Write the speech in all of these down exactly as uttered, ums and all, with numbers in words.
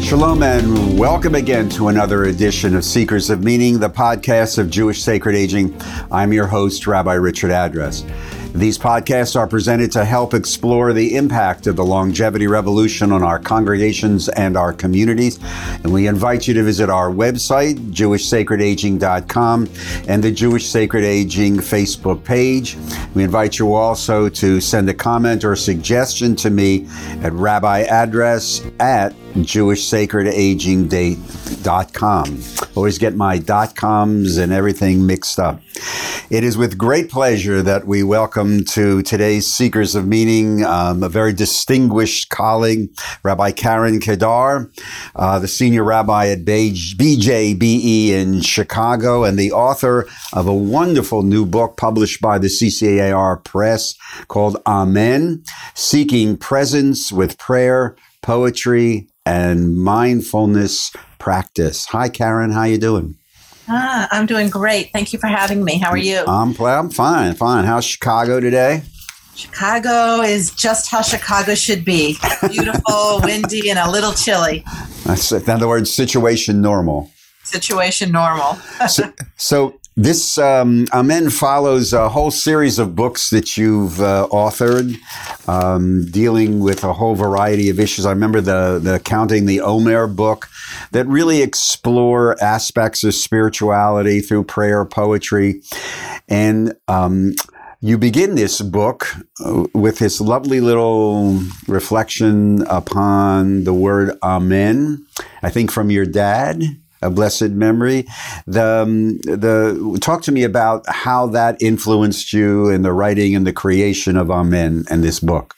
Shalom and welcome again to another edition of Seekers of Meaning, the podcast of Jewish Sacred Aging. I'm your host, Rabbi Richard Address. These podcasts are presented to help explore the impact of the longevity revolution on our congregations and our communities. And we invite you to visit our website, jewish sacred aging dot com, and the Jewish Sacred Aging Facebook page. We invite you also to send a comment or suggestion to me at rabbiaddress at jewish sacred aging dot com. Always get my dot coms and everything mixed up. It is with great pleasure that we welcome to today's Seekers of Meaning um, a very distinguished colleague, Rabbi Karen Kedar, uh, the senior rabbi at B J B E in Chicago and the author of a wonderful new book published by the C C A R Press called Amen, Seeking Presence with Prayer, Poetry, and Mindfulness Practice. Hi, Karen. How you doing? Ah, I'm doing great. Thank you for having me. How are you? I'm, I'm fine, fine. How's Chicago today? Chicago is just how Chicago should be. Beautiful, windy, and a little chilly. That's, in other words, situation normal. Situation normal. so, so this um, Amen follows a whole series of books that you've uh, authored, um, dealing with a whole variety of issues. I remember the the Counting the Omer book that really explore aspects of spirituality through prayer, poetry, and um, you begin this book with this lovely little reflection upon the word Amen, I think from your dad, a blessed memory. The, um, the talk to me about how that influenced you in the writing and the creation of Amen and this book.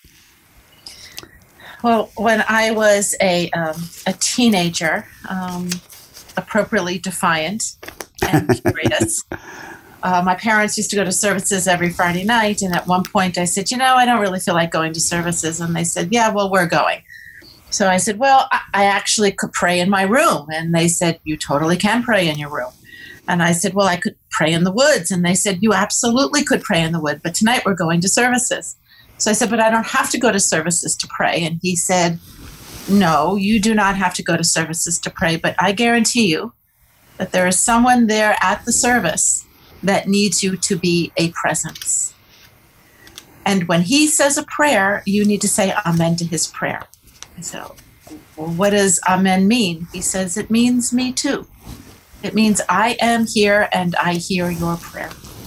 Well, when I was a um, a teenager, um, appropriately defiant and curious, uh, my parents used to go to services every Friday night, and at one point I said, you know, I don't really feel like going to services, and they said, yeah, well, we're going. So I said, well, I actually could pray in my room. And they said, you totally can pray in your room. And I said, well, I could pray in the woods. And they said, you absolutely could pray in the wood, but tonight we're going to services. So I said, but I don't have to go to services to pray. And he said, no, you do not have to go to services to pray, but I guarantee you that there is someone there at the service that needs you to be a presence. And when he says a prayer, you need to say amen to his prayer. So, well, what does Amen mean? He says, it means me too. It means I am here and I hear your prayer.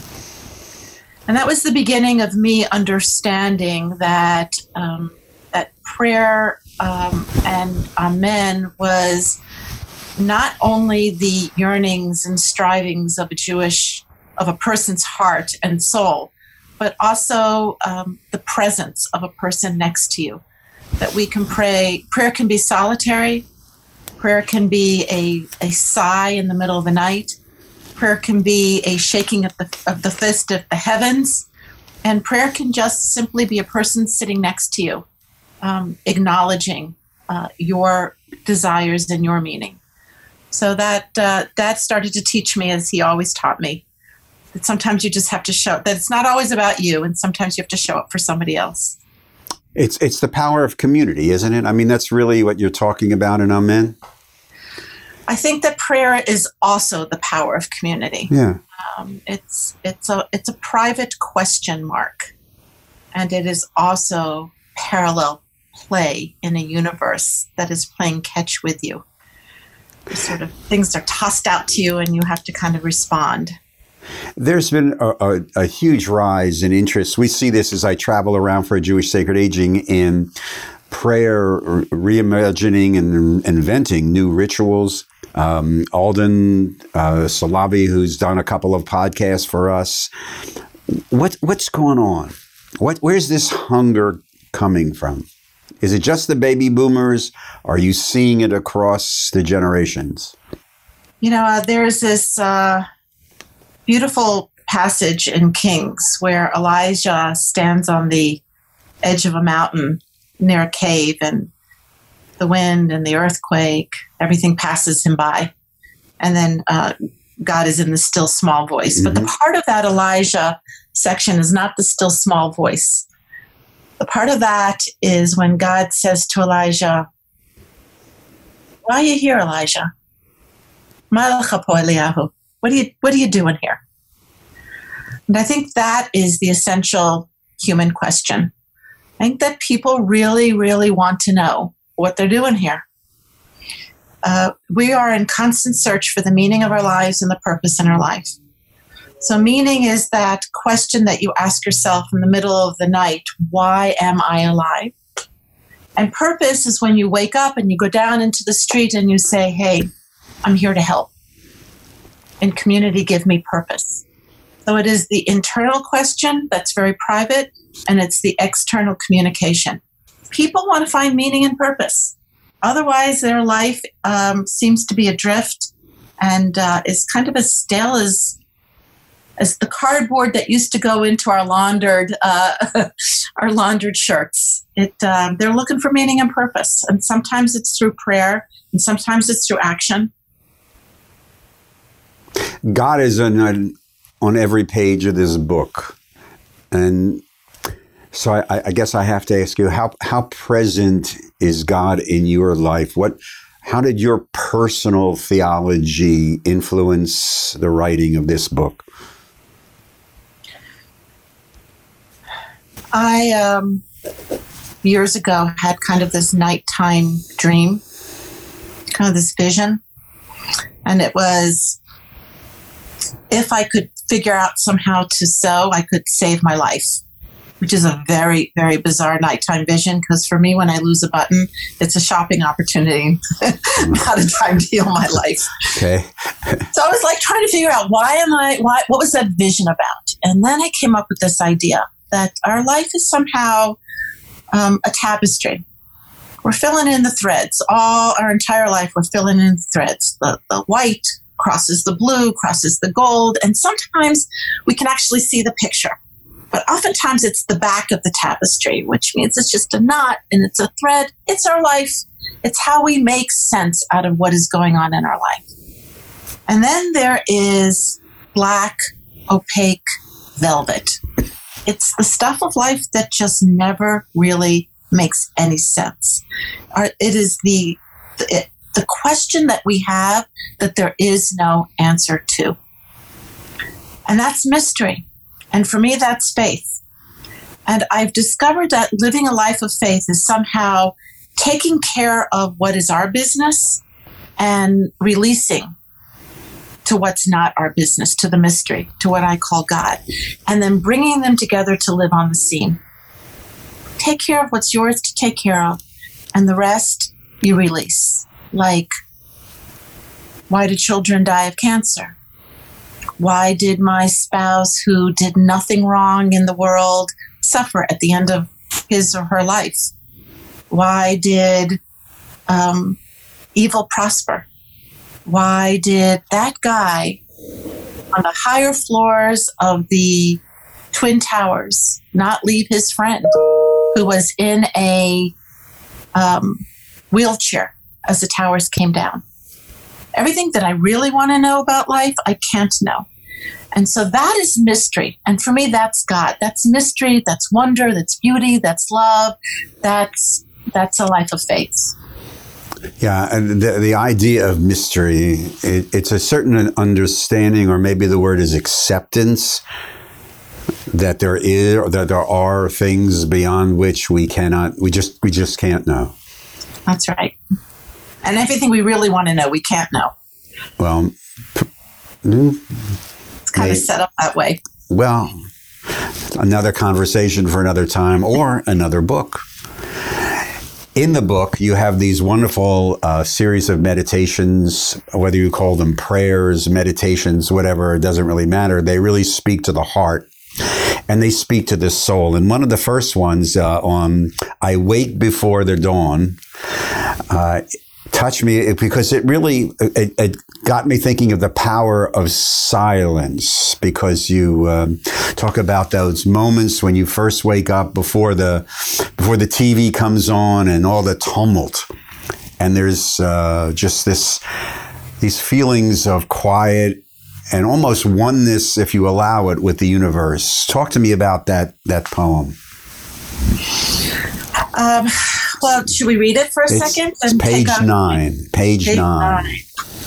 And that was the beginning of me understanding that um, that prayer um, and Amen was not only the yearnings and strivings of a Jewish, of a person's heart and soul, but also um, the presence of a person next to you. That we can pray. Prayer can be solitary. Prayer can be a, a sigh in the middle of the night. Prayer can be a shaking of the, of the fist of the heavens. And prayer can just simply be a person sitting next to you, um, acknowledging uh, your desires and your meaning. So that uh, that started to teach me, as he always taught me, that sometimes you just have to show, that it's not always about you, and sometimes you have to show up for somebody else. It's it's the power of community, isn't it? I mean, that's really what you're talking about in Amen. I think that prayer is also the power of community. Yeah, um, it's it's a it's a private question mark, and it is also parallel play in a universe that is playing catch with you. Sort of things are tossed out to you, and you have to kind of respond. There's been a, a, a huge rise in interest. We see this as I travel around for a Jewish Sacred Aging in prayer, reimagining and inventing new rituals. Um, Alden uh, Salavi, who's done a couple of podcasts for us. What what's going on? What where's this hunger coming from? Is it just the baby boomers? Are you seeing it across the generations? You know, uh, there's this uh, beautiful passage in Kings where Elijah stands on the edge of a mountain near a cave, and the wind and the earthquake, everything passes him by. And then uh, God is in the still small voice. Mm-hmm. But the part of that Elijah section is not the still small voice. The part of that is when God says to Elijah, Why are you here, Elijah? What are you, what are you doing here? And I think that is the essential human question. I think that people really, really want to know what they're doing here. Uh, we are in constant search for the meaning of our lives and the purpose in our life. So meaning is that question that you ask yourself in the middle of the night, why am I alive? And purpose is when you wake up and you go down into the street and you say, hey, I'm here to help. And community give me purpose. So it is the internal question that's very private, and it's the external communication. People want to find meaning and purpose. Otherwise, their life um, seems to be adrift and uh, is kind of as stale as as the cardboard that used to go into our laundered uh, our laundered shirts. It uh, they're looking for meaning and purpose, and sometimes it's through prayer, and sometimes it's through action. God is on on every page of this book, and so I, I guess I have to ask you, how how present is God in your life? What, how did your personal theology influence the writing of this book? I um, years ago had kind of this nighttime dream, kind of this vision, and it was, if I could figure out somehow to sew, I could save my life, which is a very, very bizarre nighttime vision, because for me, when I lose a button, it's a shopping opportunity, not a time to heal my life. Okay. So I was like trying to figure out, why am I, why, what was that vision about? And then I came up with this idea that our life is somehow um, a tapestry. We're filling in the threads. All our entire life, we're filling in the threads. The, the white crosses the blue, crosses the gold, and sometimes we can actually see the picture. But oftentimes it's the back of the tapestry, which means it's just a knot and it's a thread. It's our life. It's how we make sense out of what is going on in our life. And then there is black, opaque velvet. It's the stuff of life that just never really makes any sense. It is the, the, the question that we have that there is no answer to. And that's mystery. And for me, that's faith. And I've discovered that living a life of faith is somehow taking care of what is our business and releasing to what's not our business, to the mystery, to what I call God, and then bringing them together to live on the scene. Take care of what's yours to take care of, and the rest you release. Like, why do children die of cancer? Why did my spouse, who did nothing wrong in the world, suffer at the end of his or her life? Why did um, evil prosper? Why did that guy on the higher floors of the Twin Towers not leave his friend who was in a um, wheelchair as the towers came down? Everything that I really want to know about life, I can't know. And so that is mystery. And for me, that's God. That's mystery. That's wonder. That's beauty. That's love. That's that's a life of faith. Yeah, and the, the idea of mystery, it, it's a certain understanding, or maybe the word is acceptance, that there is, or that there are things beyond which we cannot, we just, we just can't know. That's right. And everything we really want to know, we can't know. Well, it's kind maybe, of set up that way. Well, another conversation for another time, or another book. In the book, you have these wonderful uh, series of meditations, whether you call them prayers, meditations, whatever, it doesn't really matter. They really speak to the heart, and they speak to the soul. And one of the first ones uh, on I Wait Before the Dawn uh, touched me, because it really it, it got me thinking of the power of silence, because you um, talk about those moments when you first wake up before the before the T V comes on and all the tumult, and there's uh, just this these feelings of quiet and almost oneness, if you allow it, with the universe. Talk to me about that that poem. Um, Well, should we read it for a it's, second? It's page nine. Page, page nine. nine.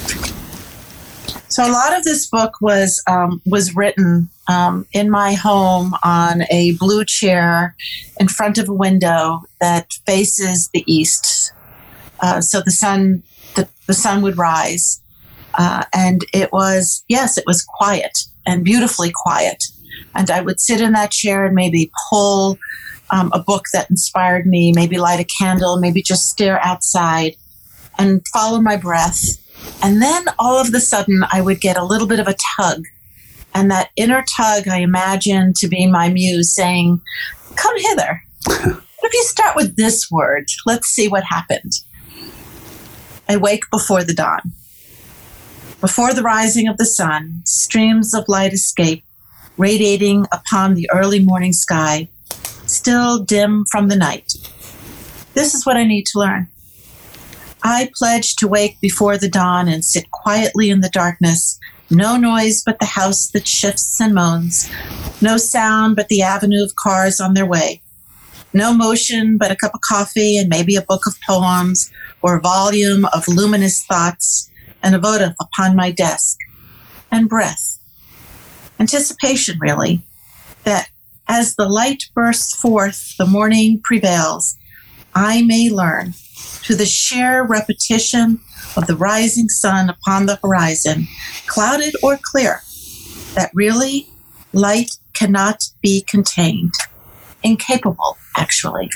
So a lot of this book was um, was written um, in my home on a blue chair in front of a window that faces the east. Uh, so the sun the, the sun would rise. Uh, and it was, yes, it was quiet and beautifully quiet. And I would sit in that chair and maybe pull um, a book that inspired me, maybe light a candle, maybe just stare outside and follow my breath. And then all of a sudden, I would get a little bit of a tug. And that inner tug, I imagine to be my muse saying, come hither. What if you start with this word? Let's see what happened. I wake before the dawn. Before the rising of the sun, streams of light escape, radiating upon the early morning sky, still dim from the night. This is what I need to learn. I pledge to wake before the dawn and sit quietly in the darkness, no noise but the house that shifts and moans, no sound but the avenue of cars on their way, no motion but a cup of coffee and maybe a book of poems or a volume of luminous thoughts and a votive upon my desk, and breath. Anticipation, really, that as the light bursts forth, the morning prevails, I may learn through the sheer repetition of the rising sun upon the horizon, clouded or clear, that really light cannot be contained. Incapable, actually.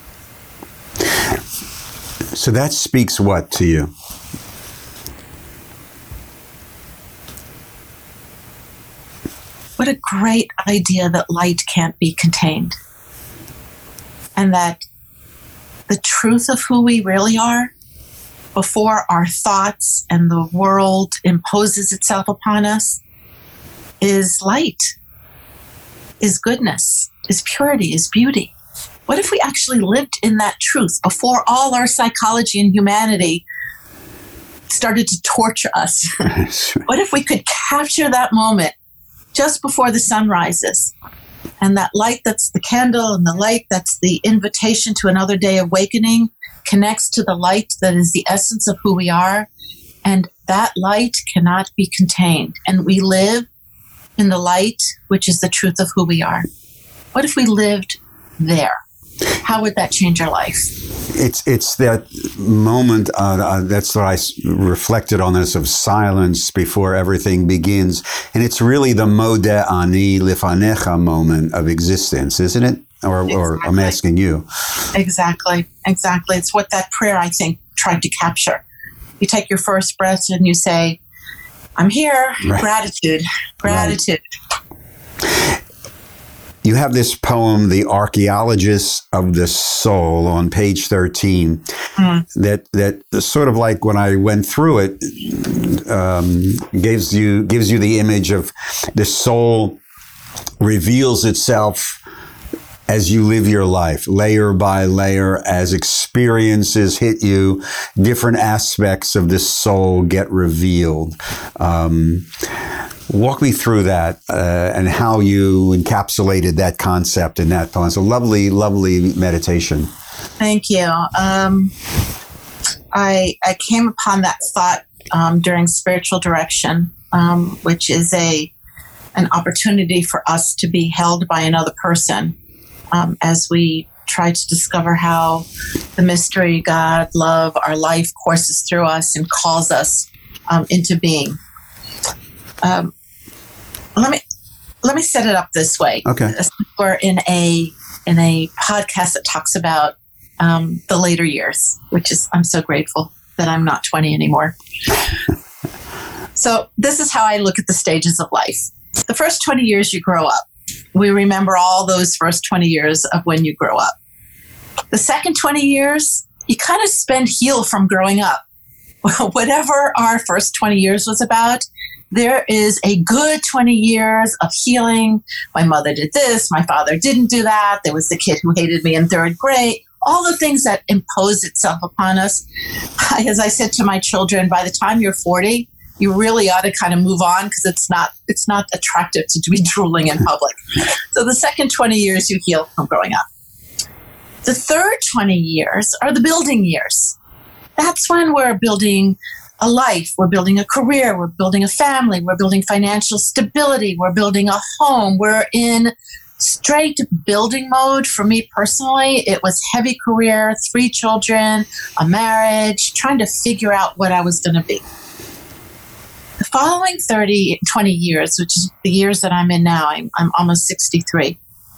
So that speaks what to you? What a great idea that light can't be contained. And that the truth of who we really are, before our thoughts and the world imposes itself upon us, is light, is goodness, is purity, is beauty. What if we actually lived in that truth before all our psychology and humanity started to torture us? What if we could capture that moment just before the sun rises, and that light that's the candle and the light that's the invitation to another day awakening connects to the light that is the essence of who we are, and that light cannot be contained, and we live in the light which is the truth of who we are. What if we lived there? How would that change our life? It's it's that moment, uh, uh, that's what I s- reflected on this, of silence before everything begins. And it's really the Modeh Ani Lifanecha moment of existence, isn't it? Or, exactly. or I'm asking you. Exactly, exactly. It's what that prayer, I think, tried to capture. You take your first breath and you say, I'm here, right. gratitude, gratitude. Right. You have this poem, The Archaeologist of the Soul, on page thirteen, mm. that that sort of like when I went through it, um, gives you gives you the image of the soul reveals itself as you live your life, layer by layer, as experiences hit you, different aspects of this soul get revealed. Um, Walk me through that uh, and how you encapsulated that concept in that poem. It's a lovely, lovely meditation. Thank you. Um, I I came upon that thought um, during spiritual direction, um, which is a an opportunity for us to be held by another person um, as we try to discover how the mystery, God, love, our life courses through us and calls us um, into being. Um, Let me let me set it up this way. Okay. We're in a in a podcast that talks about um, the later years, which is, I'm so grateful that I'm not twenty anymore. So this is how I look at the stages of life. The first twenty years you grow up. We remember all those first twenty years of when you grow up. The second twenty years, you kind of spend heal from growing up. Whatever our first twenty years was about, there is a good twenty years of healing. My mother did this. My father didn't do that. There was the kid who hated me in third grade. All the things that impose itself upon us. As I said to my children, by the time you're forty, you really ought to kind of move on because it's not it's not attractive to be drooling in public. So the second twenty years you heal from growing up. The third twenty years are the building years. That's when we're building a life, we're building a career, we're building a family, we're building financial stability, we're building a home. We're in straight building mode. For me personally, it was heavy career, three children, a marriage, trying to figure out what I was going to be. The following thirty, twenty years, which is the years that I'm in now, I'm, I'm almost sixty-three.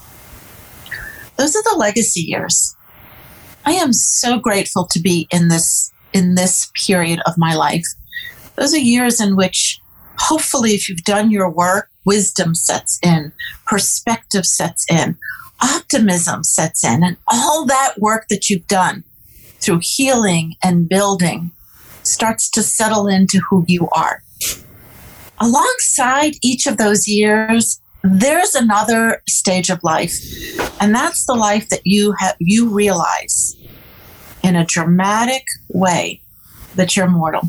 Those are the legacy years. I am so grateful to be in this in this period of my life. Those are years in which, hopefully, if you've done your work, wisdom sets in, perspective sets in, optimism sets in, and all that work that you've done through healing and building starts to settle into who you are. Alongside each of those years, there's another stage of life, and that's the life that you have you realize in a dramatic way that you're mortal.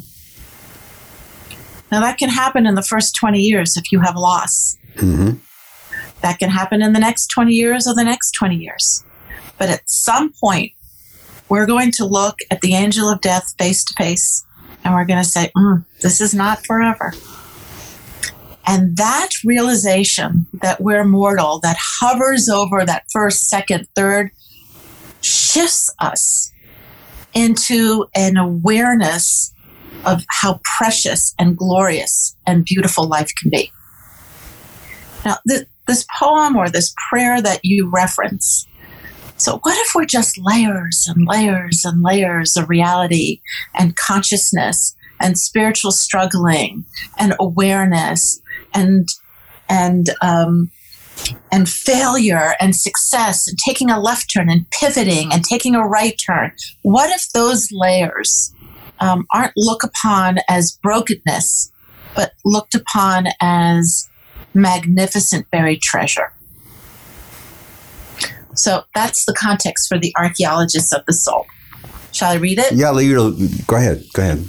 Now, that can happen in the first twenty years if you have loss. Mm-hmm. That can happen in the next twenty years or the next twenty years. But at some point, we're going to look at the angel of death face to face, and we're going to say, mm, this is not forever. And that realization that we're mortal, that hovers over that first, second, third, shifts us into an awareness of how precious and glorious and beautiful life can be. Now, th- this poem or this prayer that you reference, so what if we're just layers and layers and layers of reality and consciousness and spiritual struggling and awareness and and um, and failure and success and taking a left turn and pivoting and taking a right turn? What if those layers um, aren't looked upon as brokenness, but looked upon as magnificent buried treasure? So that's the context for the archaeologists of the soul. Shall I read it? Yeah, go ahead. Go ahead.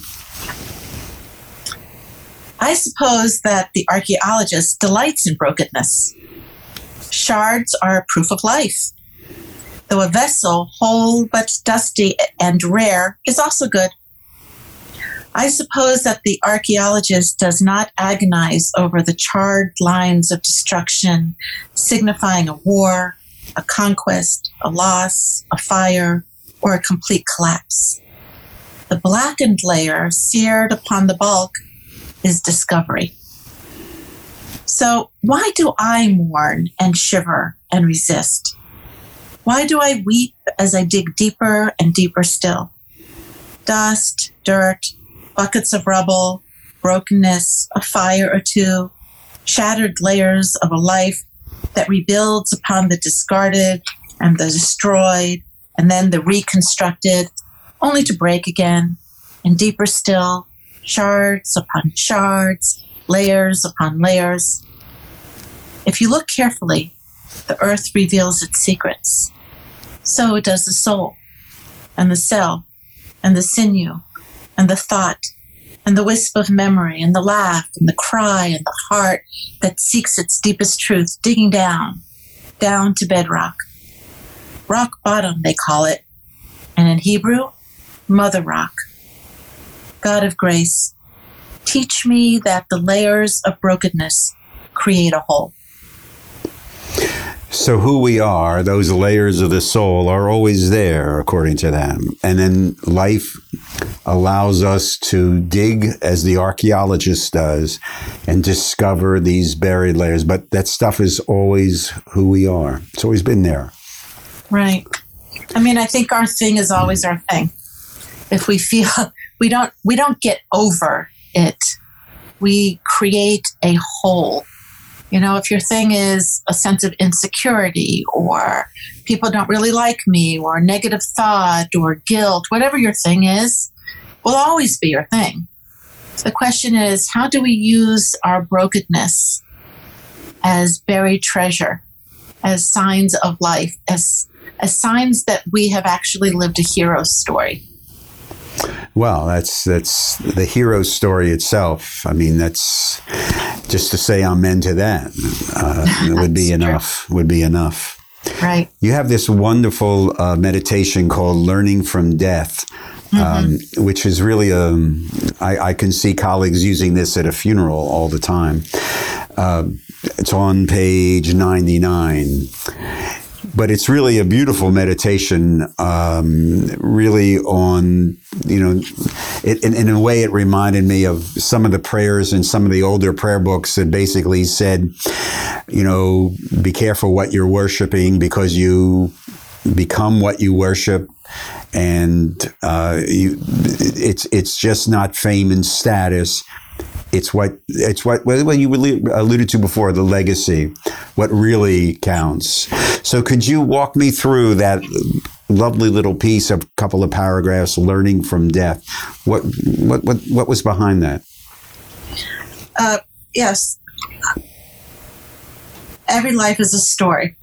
I suppose that the archaeologist delights in brokenness. Shards are proof of life, though a vessel whole but dusty and rare is also good. I suppose that the archaeologist does not agonize over the charred lines of destruction, signifying a war, a conquest, a loss, a fire, or a complete collapse. The blackened layer seared upon the bulk is discovery. So why do I mourn and shiver and resist? Why do I weep as I dig deeper and deeper still? Dust, dirt, buckets of rubble, brokenness, a fire or two, shattered layers of a life that rebuilds upon the discarded and the destroyed and then the reconstructed, only to break again, and deeper still, shards upon shards, layers upon layers. If you look carefully, the earth reveals its secrets. So does the soul, and the cell, and the sinew, and the thought, and the wisp of memory, and the laugh, and the cry, and the heart that seeks its deepest truth, digging down, down to bedrock. Rock bottom, they call it, and in Hebrew, Mother Rock. God of grace, teach me that the layers of brokenness create a whole. So who we are, those layers of the soul, are always there, according to them. And then life allows us to dig, as the archaeologist does, and discover these buried layers. But that stuff is always who we are. It's always been there. Right. I mean, I think our thing is always our thing. If we feel we don't we don't get over it, we create a whole. You know, if your thing is a sense of insecurity or people don't really like me or negative thought or guilt, whatever your thing is, will always be your thing. The question is, how do we use our brokenness as buried treasure, as signs of life, as as signs that we have actually lived a hero story? Well, that's that's the hero story itself. I mean, that's just to say amen to that uh, would be enough. Would be enough. Right. You have this wonderful uh, meditation called Learning from Death, um, mm-hmm. which is really, um, I, I can see colleagues using this at a funeral all the time. Uh, it's on page ninety-nine. But it's really a beautiful meditation, um, really on, you know, it, in, in a way it reminded me of some of the prayers in some of the older prayer books that basically said, you know, be careful what you're worshiping because you become what you worship. And uh, you, it's it's just not fame and status. It's what it's what well you alluded to before, the legacy, what really counts. So could you walk me through that lovely little piece of a couple of paragraphs, Learning from Death? What what what what was behind that? Uh, yes, every life is a story,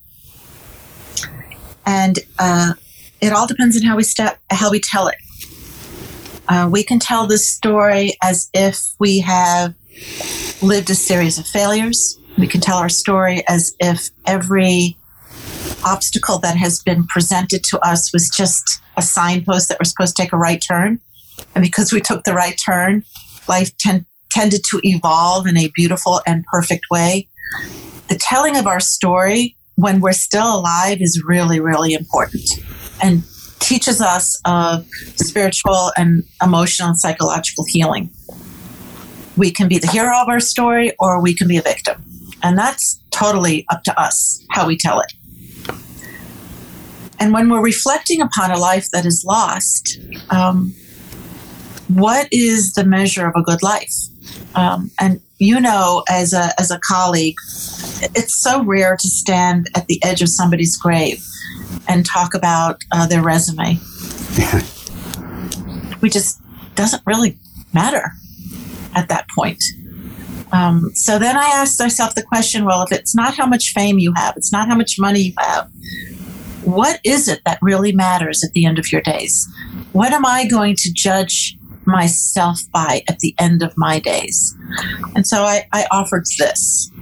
and uh, it all depends on how we step how we tell it. Uh, we can tell this story as if we have lived a series of failures. We can tell our story as if every obstacle that has been presented to us was just a signpost that we're supposed to take a right turn. And because we took the right turn, life ten- tended to evolve in a beautiful and perfect way. The telling of our story when we're still alive is really, really important. And teaches us of spiritual and emotional and psychological healing. We can be the hero of our story or we can be a victim. And that's totally up to us, how we tell it. And when we're reflecting upon a life that is lost, um, what is the measure of a good life? Um, and you know, as a as a colleague, it's so rare to stand at the edge of somebody's grave and talk about uh, their resume. Yeah. We just doesn't really matter at that point. Um, so then I asked myself the question, well, if it's not how much fame you have, it's not how much money you have, what is it that really matters at the end of your days? What am I going to judge myself by at the end of my days? And so I, I offered this.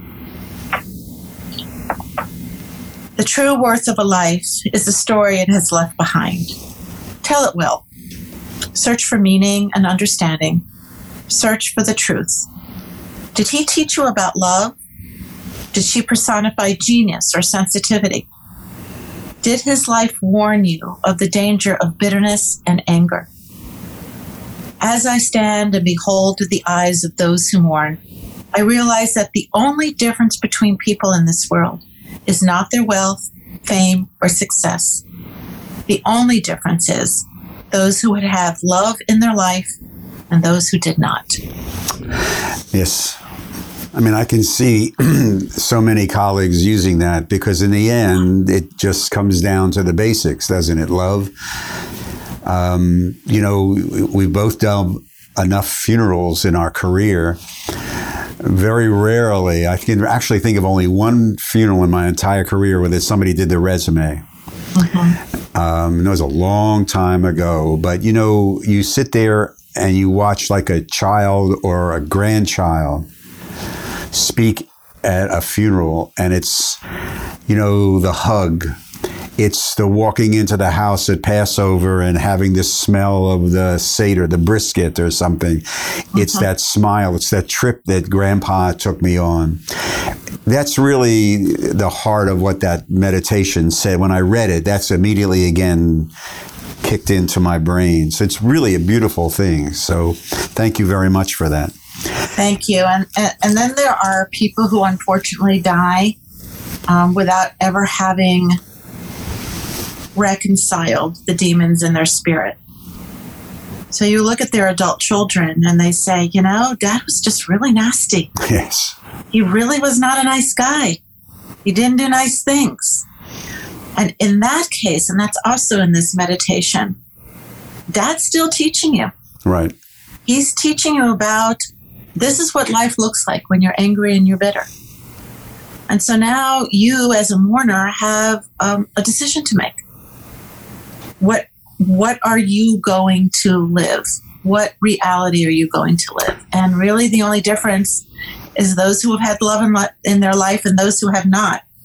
The true worth of a life is the story it has left behind. Tell it well. Search for meaning and understanding. Search for the truth. Did he teach you about love? Did she personify genius or sensitivity? Did his life warn you of the danger of bitterness and anger? As I stand and behold to the eyes of those who mourn, I realize that the only difference between people in this world is not their wealth, fame, or success. The only difference is those who would have love in their life and those who did not. Yes. I mean, I can see so many colleagues using that because in the end, it just comes down to the basics, doesn't it? Love. Um, you know, we've both done enough funerals in our career. Very rarely, I can actually think of only one funeral in my entire career where somebody did their resume. Mm-hmm. Um, it was a long time ago, but you know, you sit there and you watch like a child or a grandchild speak at a funeral, and it's, you know, the hug. It's the walking into the house at Passover and having the smell of the Seder, the brisket or something. Mm-hmm. It's that smile. It's that trip that Grandpa took me on. That's really the heart of what that meditation said. When I read it, that's immediately again kicked into my brain. So it's really a beautiful thing. So thank you very much for that. Thank you. And and then there are people who unfortunately die um, without ever having reconciled the demons in their spirit. So you look at their adult children and they say, you know, Dad was just really nasty. Yes. He really was not a nice guy. He didn't do nice things. And in that case, and that's also in this meditation, Dad's still teaching you. Right. He's teaching you about this is what life looks like when you're angry and you're bitter. And so now you, as a mourner, have um, a decision to make. What what are you going to live? What reality are you going to live? And really the only difference is those who have had love in, li- in their life and those who have not.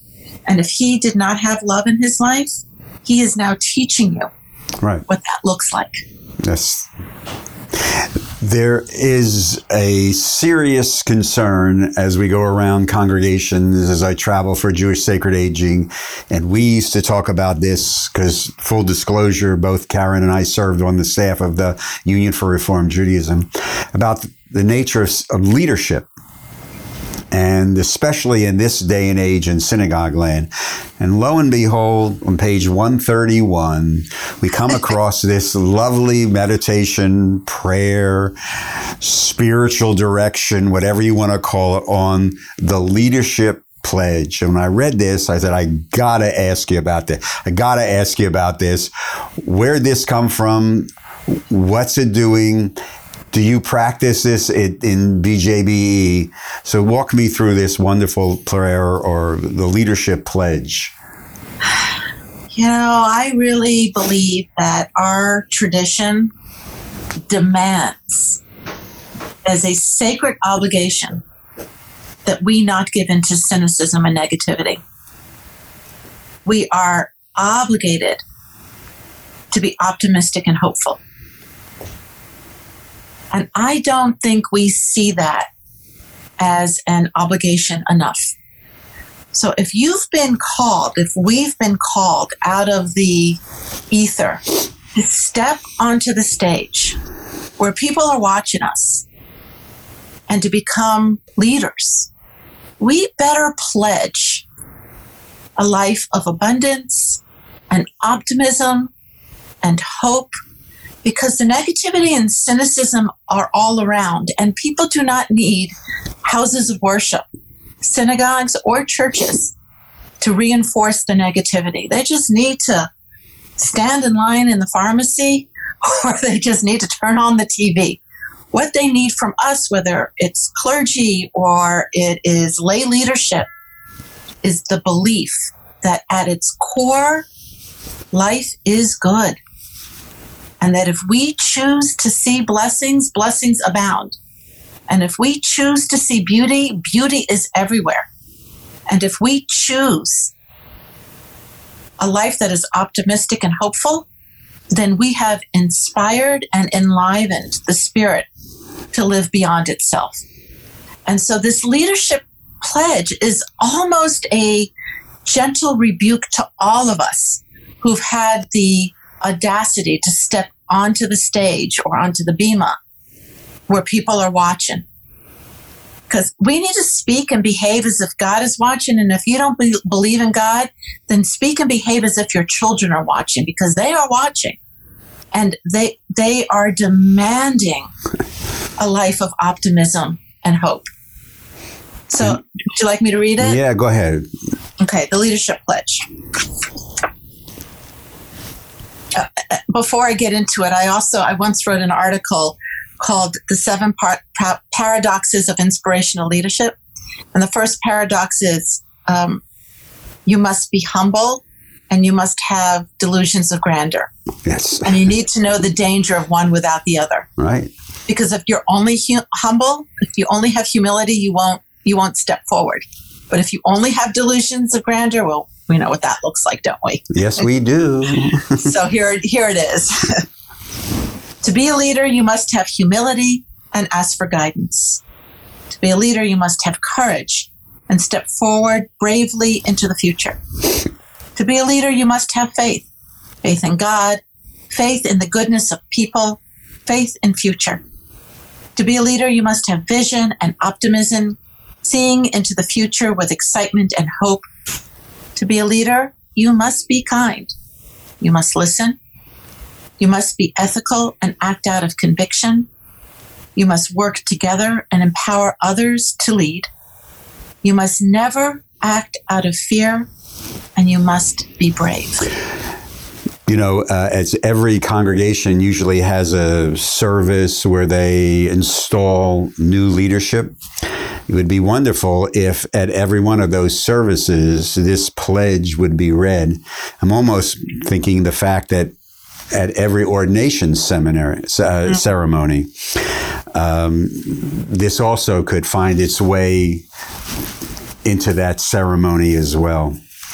And if he did not have love in his life, he is now teaching you right. what that looks like. Yes. There is a serious concern as we go around congregations, as I travel for Jewish Sacred Aging. And we used to talk about this because, full disclosure, both Karen and I served on the staff of the Union for Reform Judaism, about the nature of, of leadership. And especially in this day and age in synagogue land. And lo and behold, on page one thirty-one, we come across this lovely meditation, prayer, spiritual direction, whatever you want to call it, on the leadership pledge. And when I read this, I said, I gotta ask you about this. I gotta ask you about this. Where'd this come from? What's it doing? Do you practice this in B J B E? So walk me through this wonderful prayer or the leadership pledge. You know, I really believe that our tradition demands as a sacred obligation that we not give into cynicism and negativity. We are obligated to be optimistic and hopeful. And I don't think we see that as an obligation enough. So if you've been called, if we've been called out of the ether to step onto the stage where people are watching us and to become leaders, we better pledge a life of abundance and optimism and hope, because the negativity and cynicism are all around, and people do not need houses of worship, synagogues, or churches to reinforce the negativity. They just need to stand in line in the pharmacy, or they just need to turn on the T V. What they need from us, whether it's clergy or it is lay leadership, is the belief that at its core, life is good. And that if we choose to see blessings, blessings abound. And if we choose to see beauty, beauty is everywhere. And if we choose a life that is optimistic and hopeful, then we have inspired and enlivened the spirit to live beyond itself. And so this leadership pledge is almost a gentle rebuke to all of us who've had the audacity to step onto the stage or onto the bima where people are watching. Because we need to speak and behave as if God is watching. And if you don't be- believe in God, then speak and behave as if your children are watching, because they are watching. And they they are demanding a life of optimism and hope. So would you like me to read it? Yeah, go ahead. Okay, the leadership pledge. Uh, before I get into it, I also, I once wrote an article called The Seven Par- Par- Paradoxes of Inspirational Leadership. And the first paradox is um, you must be humble and you must have delusions of grandeur. Yes. And you need to know the danger of one without the other. Right. Because if you're only hu- humble, if you only have humility, you won't you won't step forward. But if you only have delusions of grandeur, well, we know what that looks like, don't we? Yes, we do. So here, here it is. To be a leader, you must have humility and ask for guidance. To be a leader, you must have courage and step forward bravely into the future. To be a leader, you must have faith. Faith in God, faith in the goodness of people, faith in future. To be a leader, you must have vision and optimism, seeing into the future with excitement and hope. To be a leader, you must be kind. You must listen. You must be ethical and act out of conviction. You must work together and empower others to lead. You must never act out of fear, and you must be brave. You know, uh, as every congregation usually has a service where they install new leadership. It would be wonderful if at every one of those services, this pledge would be read. I'm almost thinking the fact that at every ordination seminary, uh, ceremony, um, this also could find its way into that ceremony as well.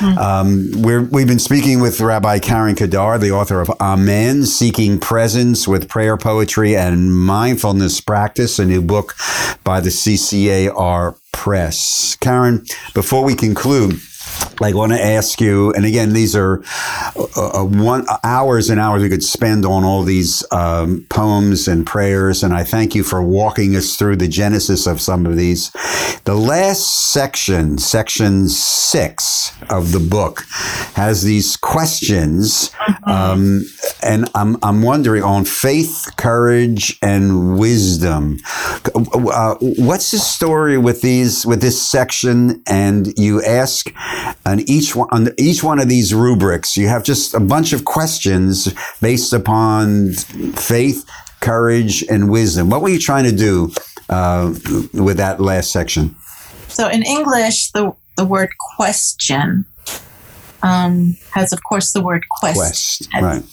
Mm. Um, we're, we've been speaking with Rabbi Karen Kedar, the author of Amen, Seeking Presence with Prayer, Poetry, and Mindfulness Practice, a new book by the C C A R Press. Karen, before we conclude, I want to ask you, and again, these are uh, one hours and hours we could spend on all these um, poems and prayers, and I thank you for walking us through the genesis of some of these. The last section, section six of the book, has these questions, mm-hmm. um, and I'm I'm wondering on faith, courage, and wisdom. Uh, what's the story with these with this section? And you ask. On each one, on each one of these rubrics, you have just a bunch of questions based upon faith, courage, and wisdom. What were you trying to do uh, with that last section? So in English, the, the word question um, has, of course, the word quest. Quest, right.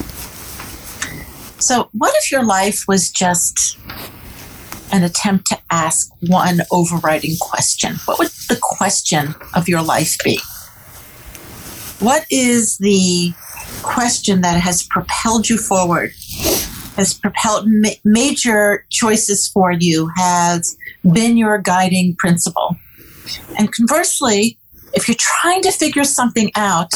So what if your life was just an attempt to ask one overriding question? What would the question of your life be? What is the question that has propelled you forward, has propelled ma- major choices for you, has been your guiding principle? And conversely, if you're trying to figure something out,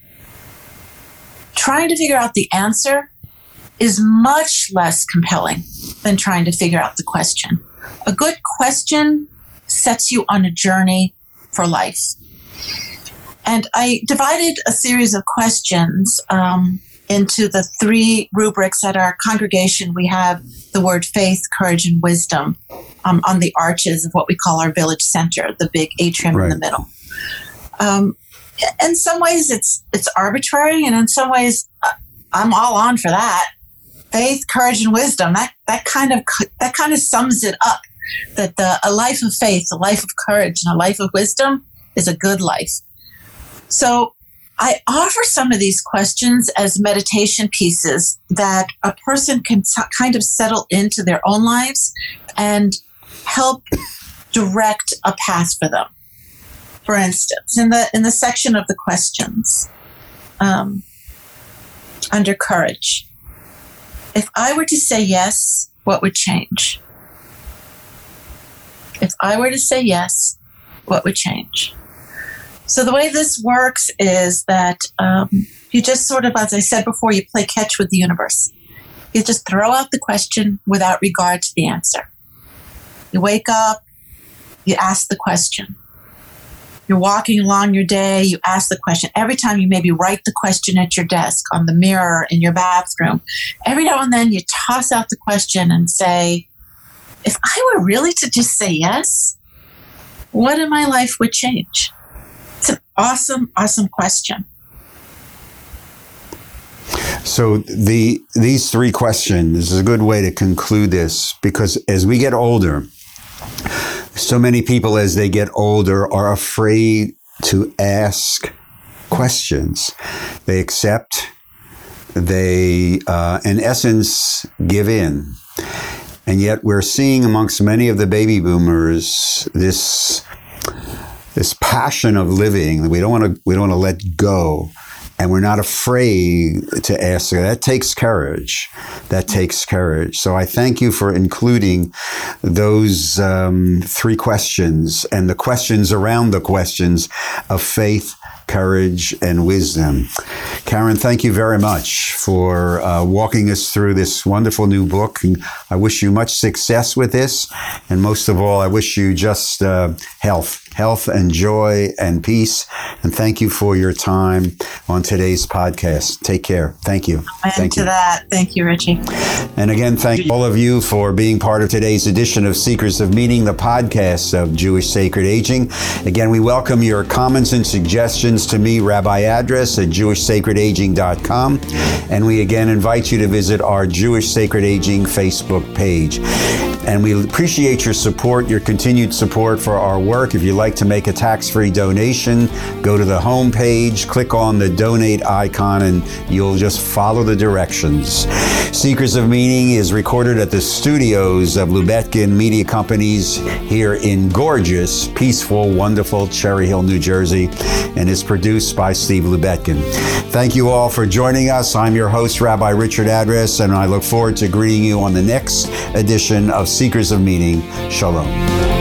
trying to figure out the answer is much less compelling than trying to figure out the question. A good question sets you on a journey for life. And I divided a series of questions um, into the three rubrics. At our congregation. We have the word faith, courage, and wisdom um, on the arches of what we call our village center, the big atrium right. in the middle. Um, in some ways, it's it's arbitrary, and in some ways, I'm all on for that. Faith, courage, and wisdom. That that kind of that kind of sums it up. That the, a life of faith, a life of courage, and a life of wisdom is a good life. So I offer some of these questions as meditation pieces that a person can t- kind of settle into their own lives and help direct a path for them. For instance, in the in the section of the questions, um, under courage. If I were to say yes, what would change? If I were to say yes, what would change? So the way this works is that um, you just sort of, as I said before, you play catch with the universe. You just throw out the question without regard to the answer. You wake up, you ask the question. You're walking along your day, you ask the question. Every time you maybe write the question at your desk, on the mirror, in your bathroom, every now and then you toss out the question and say, if I were really to just say yes, what in my life would change? It's an awesome, awesome question. So the these three questions is a good way to conclude this, because as we get older, so many people as they get older are afraid to ask questions. They accept, they uh, in essence give in. And yet we're seeing amongst many of the baby boomers this this passion of living. We don't want to we don't want to let go. And we're not afraid to ask. That takes courage. That takes courage. So I thank you for including those um, three questions and the questions around the questions of faith, courage, and wisdom. Karen, thank you very much for uh, walking us through this wonderful new book. And I wish you much success with this. And most of all, I wish you just uh, health, health and joy and peace. And thank you for your time on today's podcast. Take care. Thank you. And thank to you. that, thank you, Richie. And again, thank all of you for being part of today's edition of Seekers of Meaning, the podcast of Jewish Sacred Aging. Again, we welcome your comments and suggestions to me, Rabbi Address at jewish sacred aging dot com. And we again invite you to visit our Jewish Sacred Aging Facebook page. And we appreciate your support, your continued support for our work. If you'd like to make a tax-free donation, go to the home page, click on the donate icon, and you'll just follow the directions. Seekers of Meaning is recorded at the studios of Lubetkin Media Companies here in gorgeous, peaceful, wonderful Cherry Hill, New Jersey, and is produced by Steve Lubetkin. Thank you all for joining us. I'm your host, Rabbi Richard Address, and I look forward to greeting you on the next edition of Seekers of Meaning. Shalom.